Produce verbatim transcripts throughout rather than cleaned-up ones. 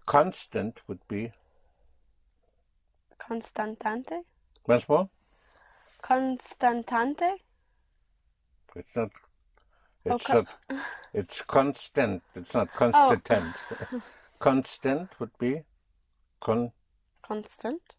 constant would be? Constantante? Once more? Constantante? It's not. It's Okay. not. It's constant. It's not constant. Oh. Constant would be con. Constant?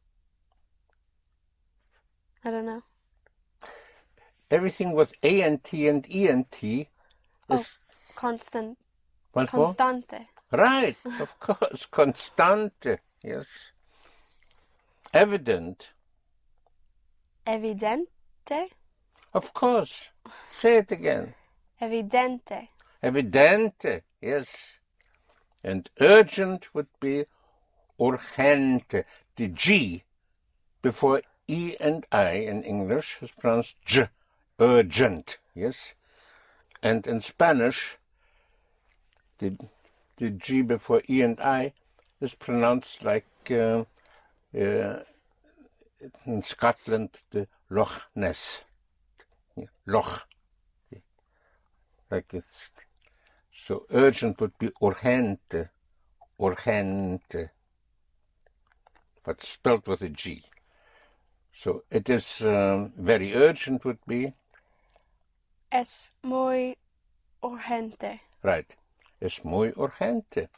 I don't know. Everything with A N T and E N T is Oh, constant. once more? Constante. Right, of course. Constante. Yes. Evident. Evidente? Of course. Say it again. Evidente. Evidente. Yes. And urgent would be urgente. The G before E and I in English is pronounced J. Urgent. Yes. And in Spanish, the, the G before E and I is pronounced like uh, uh, in Scotland, the Loch Ness. Loch. Like it's, so urgent would be urgente. Urgente. But spelled with a G. So it is um, very urgent would be? Es muy urgente. Right. Es muy urgente.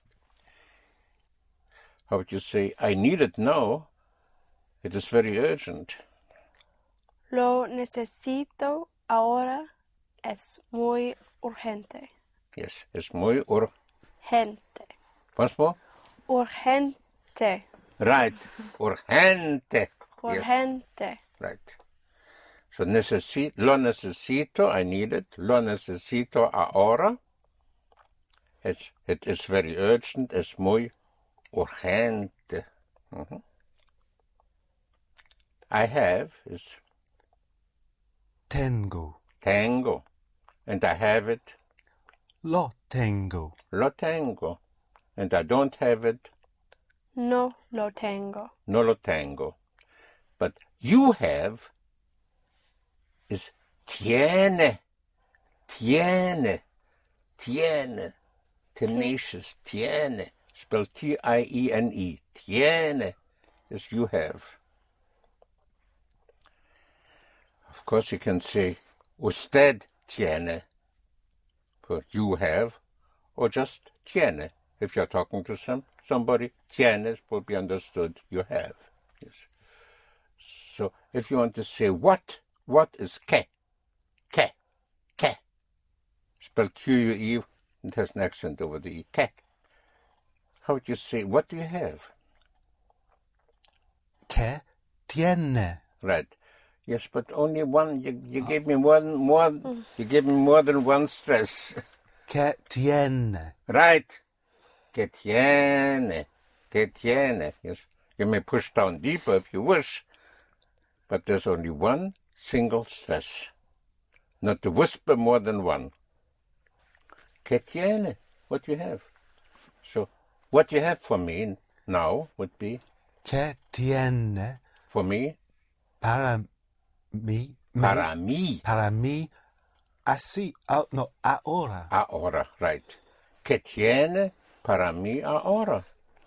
How would you say, I need it now? It is very urgent. Lo necesito ahora. Es muy urgente. Yes, es muy ur... Gente. Once more? Urgente. Right. Urgente. Urgente. Yes. Right. So necesi- lo necesito, I need it. Lo necesito ahora. It, it is very urgent. Es muy urgente. Mm-hmm. I have is Tengo. tango. And I have it. Lo tengo. Lo tengo. And I don't have it. No lo tengo. No lo tengo. But you have is tiene. Tiene. Tiene. Tenacious. Tiene. Spelled T I E N E. Tiene is you have. Of course you can say usted tiene for you have, or just tiene. If you're talking to some somebody, tiene will be understood you have. Yes. So if you want to say what, what is que? Que. Que. Spelled Q U E, it has an accent over the E. Que. How would you say, what do you have? Que tiene. Right. Yes, but only one. You, you gave me one more. You gave me more than one stress. Que tiene. Right. Que tiene. Que tiene. Yes. You may push down deeper if you wish, but there's only one single stress. Not to whisper more than one. Que tiene. What you have. So, what you have for me now would be? Que tiene. For me? Para mi. Para mí. Para mí. Así. Oh, no, ahora. Ahora, right. Que tiene para mí ahora.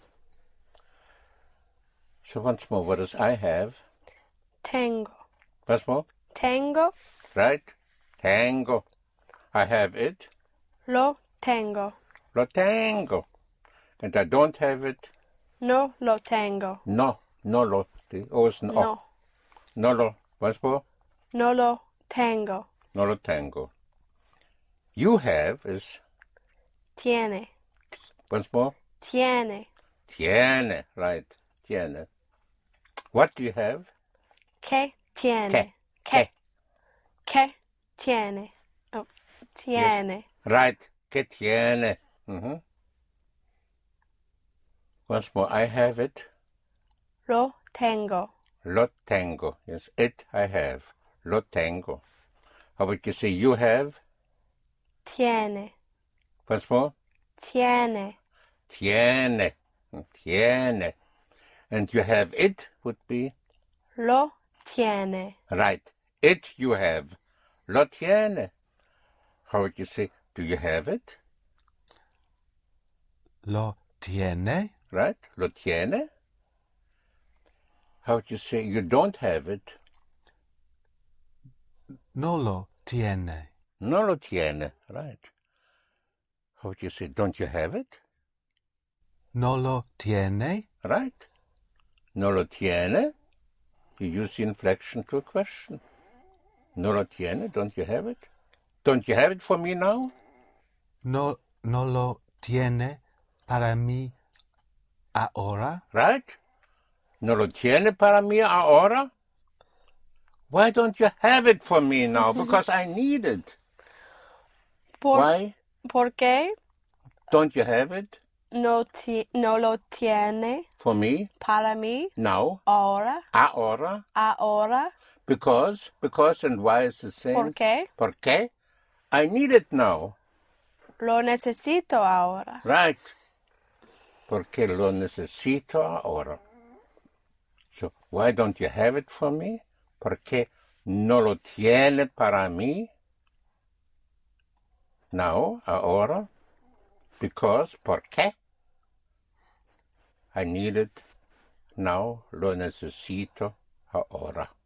So once more, what does I have? Tengo. Once more? Tengo. Right. Tango. I have it. Lo tengo. Lo tengo. And I don't have it. No lo tengo. No. No lo. The O is an O. No. No lo. Once more? No lo tengo. No lo tengo. You have is? Tiene. Once more? Tiene. Tiene. Right. Tiene. What do you have? Que tiene. Que. Que. Que tiene. Oh, tiene. Yes. Right. Que tiene. Mm-hmm. Once more, I have it. Lo tengo. Lo tengo. Yes, it I have. Lo tengo. How would you say you have? Tiene. Once more? Tiene. Tiene. Tiene. And you have it would be? Lo tiene. Right. It you have. Lo tiene. How would you say, do you have it? Lo tiene. right? Lo tiene. How would you say you don't have it? No lo tiene. No lo tiene, right? How would you say, don't you have it? No lo tiene. Right? No lo tiene. You use the inflection to a question. No lo tiene, don't you have it? Don't you have it for me now? No, no lo tiene para mí ahora. Right? No lo tiene para mí ahora? Why don't you have it for me now? Because I need it. Por, Why ¿Por qué don't you have it no, ti- no lo tiene for me para mí now? ahora? Ahora? Ahora? Because, because and why is the same? ¿Por qué? ¿Por qué? I need it now. Lo necesito ahora. Right. Porque lo necesito ahora. So, why don't you have it for me? Porque no lo tiene para mí. Now, ahora. Because, porque. I need it now. Lo necesito ahora.